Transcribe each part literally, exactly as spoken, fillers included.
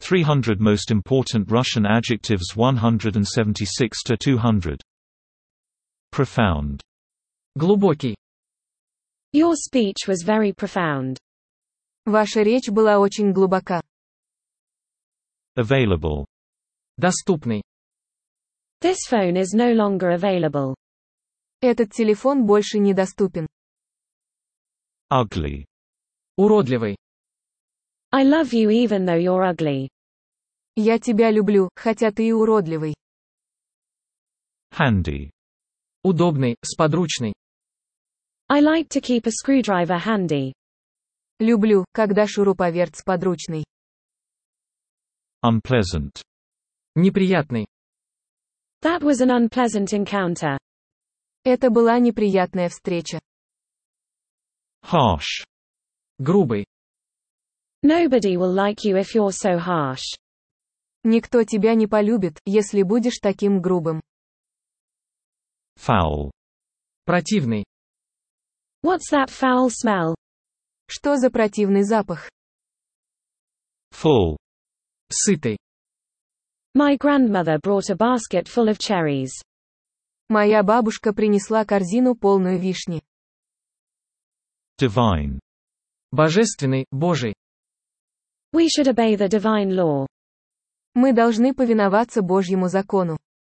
three hundred Most Important Russian Adjectives one seventy-six to two hundred. Profound. Глубокий. Your speech was very profound. Ваша речь была очень глубока. Available. Доступный. This phone is no longer available. Этот телефон больше недоступен. Ugly. Уродливый. I love you even though you're ugly. Я тебя люблю, хотя ты и уродливый. Handy. Удобный, сподручный. I like to keep a screwdriver handy. Люблю, когда шуруповерт сподручный. Unpleasant. Неприятный. That was an unpleasant encounter. Это была неприятная встреча. Harsh. Грубый. Nobody will like you if you're so harsh. Никто тебя не полюбит, если будешь таким грубым. Foul. Противный. What's that foul smell? Что за противный запах? Full. Сытый. My grandmother brought a basket full of cherries. Моя бабушка принесла корзину полную вишни. Divine. Божественный, Божий. We should obey the divine law. Мы должны повиноваться Божьему закону.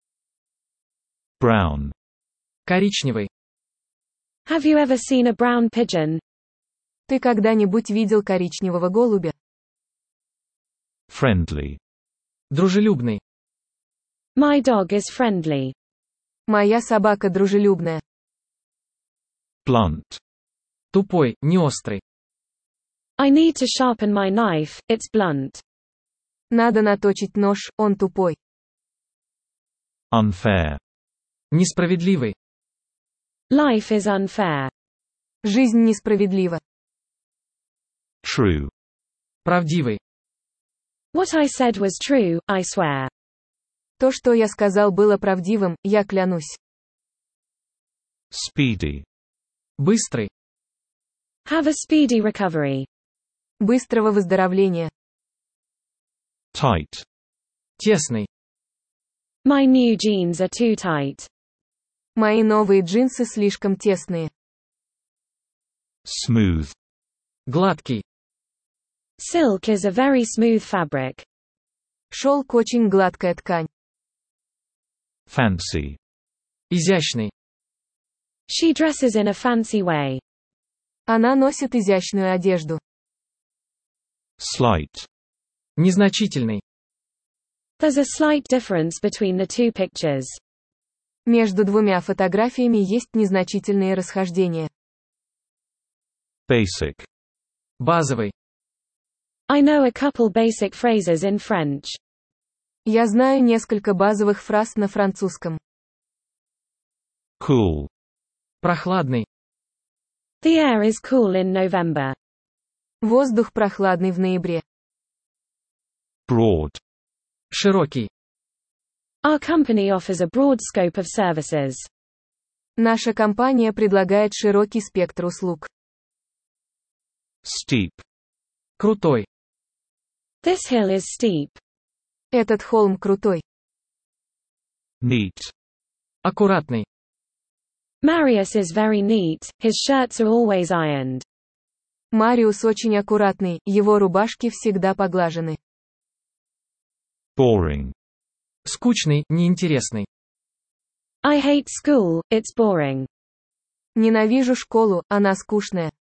Brown. Коричневый. Have you ever seen a brown pigeon? Ты когда-нибудь видел коричневого голубя? Friendly. Дружелюбный. My dog is friendly. Моя собака дружелюбная. Blunt. Тупой, неострый. I need to sharpen my knife, it's blunt. Надо наточить нож, он тупой. Unfair. Несправедливый. Life is unfair. Жизнь несправедлива. True. Правдивый. What I said was true, I swear. То, что я сказал, было правдивым, я клянусь. Speedy. Быстрый. Have a speedy recovery. Быстрого выздоровления. Tight. Тесный. My new jeans are too tight. Мои новые джинсы слишком тесные. Smooth. Гладкий. Silk is a very smooth fabric. Шелк очень гладкая ткань. Fancy. Изящный. She dresses in a fancy way. Она носит изящную одежду. Slight. Незначительный. There's a slight difference between the two pictures. Между двумя фотографиями есть незначительные расхождения. Basic. Базовый. I know a couple basic phrases in French. Я знаю несколько базовых фраз на французском. Cool. Прохладный. The air is cool in November. Воздух прохладный в ноябре. Broad. Широкий. Our company offers a broad scope of services. Наша компания предлагает широкий спектр услуг. Steep. Крутой. This hill is steep. Этот холм крутой. Neat. Аккуратный. Marius is very neat, his shirts are always ironed. Мариус очень аккуратный, его рубашки всегда поглажены. Boring. Скучный, неинтересный. I hate school, it's boring. Ненавижу школу, она скучная.